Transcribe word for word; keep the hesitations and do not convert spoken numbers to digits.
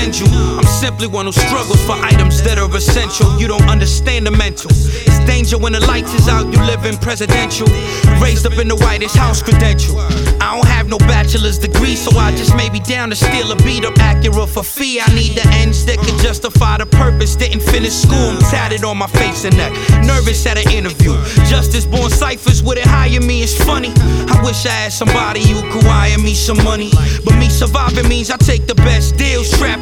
offend you. I'm simply one who struggles for items that are essential. You don't understand the mental. It's danger when the lights is out, you live in presidential. Raised up in the whitest house credential. I don't have no bachelor's degree, so I just may be down to steal a beat up Acura for fee. I need the ends that can justify the purpose. Didn't finish school, I'm tatted on my face and neck. Nervous at an interview. Justice born ciphers wouldn't hire me, it's funny. I wish I had somebody who could wire me some money. But me surviving means I take the best deals. Trap